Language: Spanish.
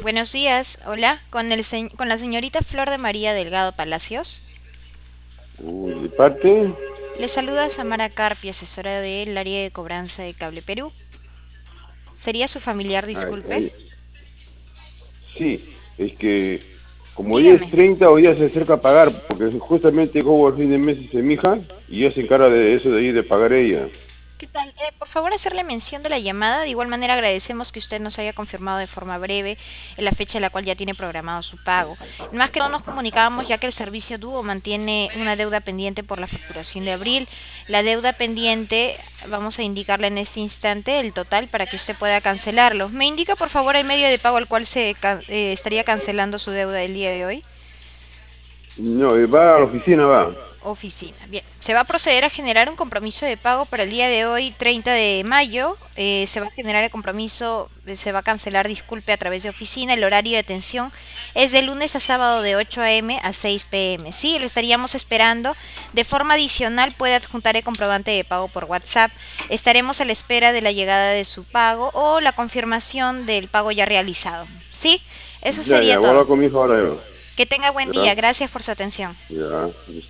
Buenos días, hola, con la señorita Flor de María Delgado Palacios. Uy, de parte. Le saluda Samara Carpi, asesora del área de cobranza de Cable Perú. ¿Sería su familiar, Ay, disculpe? ay, sí, es que como hoy es Dígame. 30 hoy día se acerca a pagar, porque justamente como el fin de mes es mi hija, y ella se encarga de eso de ahí de pagar ella. ¿Qué tal? Por favor, hacerle mención de la llamada. De igual manera, agradecemos que usted nos haya confirmado de forma breve en la fecha en la cual ya tiene programado su pago. Más que no nos comunicábamos ya que el servicio Dúo mantiene una deuda pendiente por la facturación de abril. La deuda pendiente, vamos a indicarle en este instante el total para que usted pueda cancelarlo. ¿Me indica, por favor, el medio de pago al cual estaría cancelando su deuda el día de hoy? No, va a la oficina, va. Oficina. Bien, se va a proceder a generar un compromiso de pago para el día de hoy, 30 de mayo. Se va a generar el compromiso, se va a cancelar, disculpe, a través de oficina. El horario de atención es de lunes a sábado de 8 a.m. a 6 p.m. Sí, lo estaríamos esperando. De forma adicional, puede adjuntar el comprobante de pago por WhatsApp. Estaremos a la espera de la llegada de su pago o la confirmación del pago ya realizado. Sí, eso Ya, sería ya, voy a todo. hablar con mi hija ahora. Que tenga buen Ya, día. Gracias por su atención. ya.